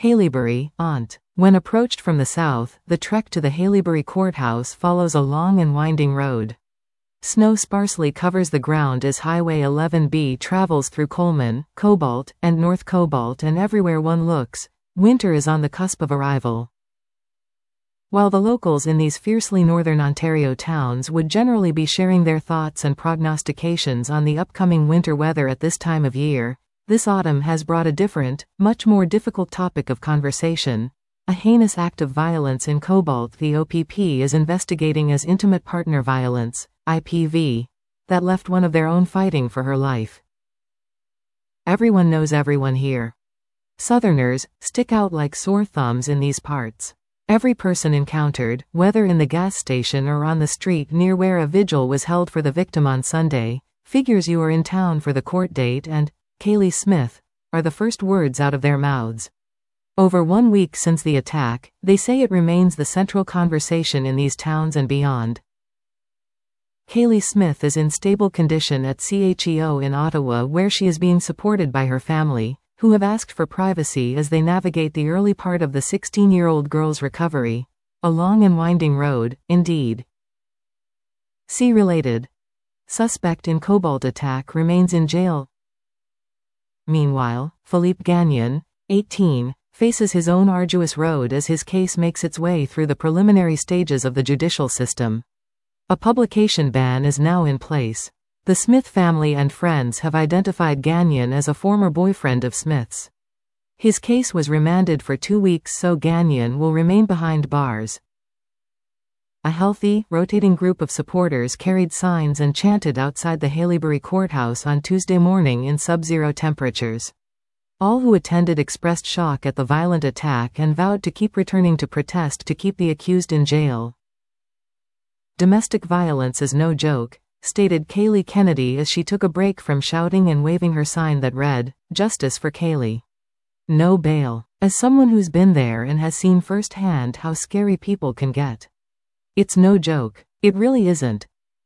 Haileybury, Ont. When approached from the south, the trek to the Haileybury Courthouse follows a long and winding road. Snow sparsely covers the ground as Highway 11B travels through Coleman, Cobalt, and North Cobalt, and everywhere one looks, winter is on the cusp of arrival. While the locals in these fiercely northern Ontario towns would generally be sharing their thoughts and prognostications on the upcoming winter weather at this time of year, this autumn has brought a different, much more difficult topic of conversation: a heinous act of violence in Cobalt the OPP is investigating as intimate partner violence, IPV, that left one of their own fighting for her life. Everyone knows everyone here. Southerners stick out like sore thumbs in these parts. Every person encountered, whether in the gas station or on the street near where a vigil was held for the victim on Sunday, figures you are in town for the court date and Kaylee Smith are the first words out of their mouths. Over 1 week since the attack, they say it remains the central conversation in these towns and beyond. Kaylee Smith is in stable condition at CHEO in Ottawa, where she is being supported by her family, who have asked for privacy as they navigate the early part of the 16-year-old girl's recovery. A long and winding road, indeed. See related. Suspect in Cobalt attack remains in jail. Meanwhile, Philippe Gagnon, 18, faces his own arduous road as his case makes its way through the preliminary stages of the judicial system. A publication ban is now in place. The Smith family and friends have identified Gagnon as a former boyfriend of Smith's. His case was remanded for 2 weeks so Gagnon will remain behind bars. A healthy, rotating group of supporters carried signs and chanted outside the Haileybury Courthouse on Tuesday morning in sub-zero temperatures. All who attended expressed shock at the violent attack and vowed to keep returning to protest to keep the accused in jail. "Domestic violence is no joke," stated Kaylee Kennedy as she took a break from shouting and waving her sign that read, "Justice for Kaylee. No bail." As someone who's been there and has seen firsthand how scary people can get. It's no joke. It really isn't.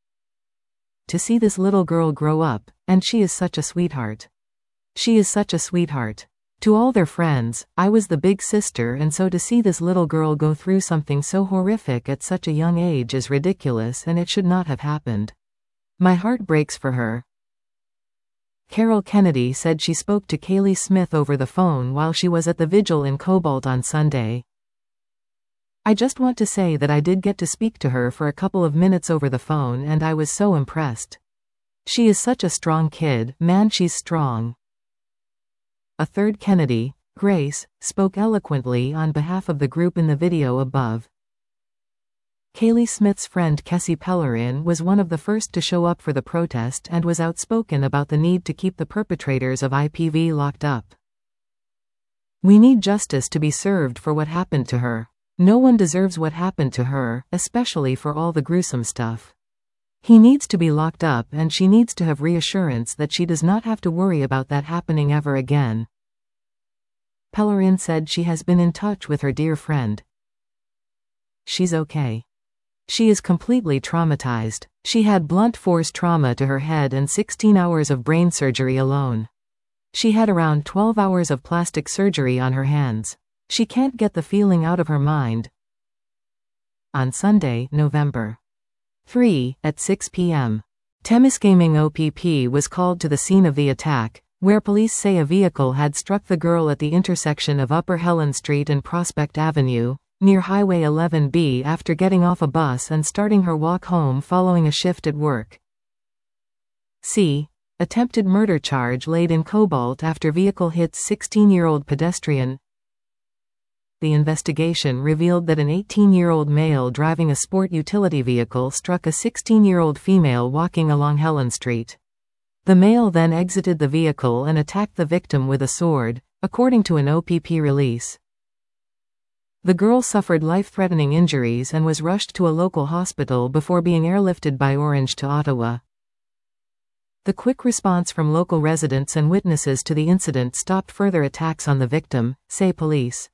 To see this little girl grow up, and she is such a sweetheart. She is such a sweetheart. To all their friends, I was the big sister, and so to see this little girl go through something so horrific at such a young age is ridiculous, and it should not have happened. My heart breaks for her. Carol Kennedy said she spoke to Kaylee Smith over the phone while she was at the vigil in Cobalt on Sunday. "I just want to say that I did get to speak to her for a couple of minutes over the phone and I was so impressed. She is such a strong kid, man, she's strong." A third Kennedy, Grace, spoke eloquently on behalf of the group in the video above. Kaylee Smith's friend Kessie Pellerin was one of the first to show up for the protest and was outspoken about the need to keep the perpetrators of IPV locked up. "We need justice to be served for what happened to her. No one deserves what happened to her, especially for all the gruesome stuff. He needs to be locked up and she needs to have reassurance that she does not have to worry about that happening ever again." Pellerin said she has been in touch with her dear friend. "She's okay. She is completely traumatized. She had blunt force trauma to her head and 16 hours of brain surgery alone. She had around 12 hours of plastic surgery on her hands. She can't get the feeling out of her mind." On Sunday, November 3, at 6 p.m., Temiskaming OPP was called to the scene of the attack, where police say a vehicle had struck the girl at the intersection of Upper Helen Street and Prospect Avenue, near Highway 11B, after getting off a bus and starting her walk home following a shift at work. C. Attempted murder charge laid in Cobalt after vehicle hits 16-year-old pedestrian. The investigation revealed that an 18-year-old male driving a sport utility vehicle struck a 16-year-old female walking along Helen Street. The male then exited the vehicle and attacked the victim with a sword, according to an OPP release. The girl suffered life-threatening injuries and was rushed to a local hospital before being airlifted by Orange to Ottawa. The quick response from local residents and witnesses to the incident stopped further attacks on the victim, say police.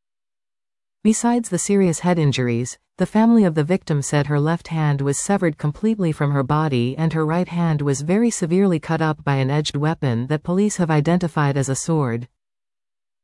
Besides the serious head injuries, the family of the victim said her left hand was severed completely from her body and her right hand was very severely cut up by an edged weapon that police have identified as a sword.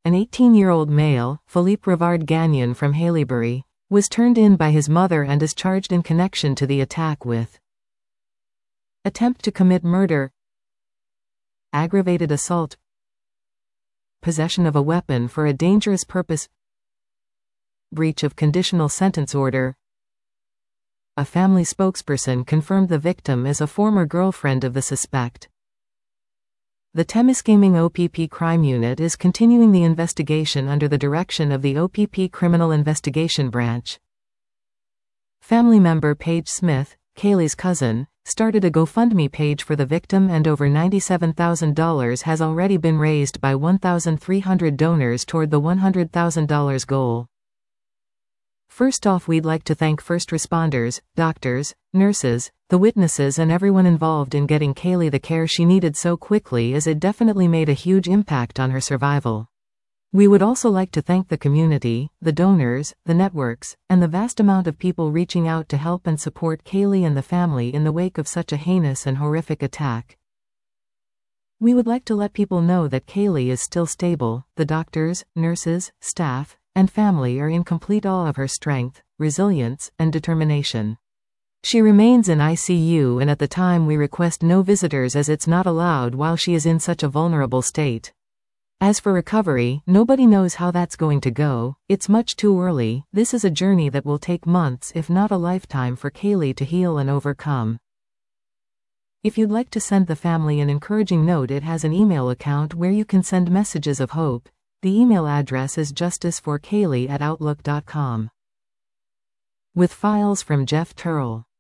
An 18-year-old male, Philippe Rivard Gagnon from Haileybury, was turned in by his mother and is charged in connection to the attack with attempt to commit murder, aggravated assault, possession of a weapon for a dangerous purpose, breach of conditional sentence order. A family spokesperson confirmed the victim is a former girlfriend of the suspect. The Témiscamingue OPP Crime Unit is continuing the investigation under the direction of the OPP Criminal Investigation Branch. Family member Paige Smith, Kaylee's cousin, started a GoFundMe page for the victim, and over $97,000 has already been raised by 1,300 donors toward the $100,000 goal. First off, we'd like to thank first responders, doctors, nurses, the witnesses and everyone involved in getting Kaylee the care she needed so quickly, as it definitely made a huge impact on her survival. We would also like to thank the community, the donors, the networks, and the vast amount of people reaching out to help and support Kaylee and the family in the wake of such a heinous and horrific attack. We would like to let people know that Kaylee is still stable. The doctors, nurses, staff, and family are in complete awe of her strength, resilience, and determination. She remains in ICU, and at the time we request no visitors as it's not allowed while she is in such a vulnerable state. As for recovery, nobody knows how that's going to go. It's much too early. This is a journey that will take months if not a lifetime for Kaylee to heal and overcome. If you'd like to send the family an encouraging note, it has an email account where you can send messages of hope. The email address is justiceforkaylee@outlook.com. With files from Jeff Turrell.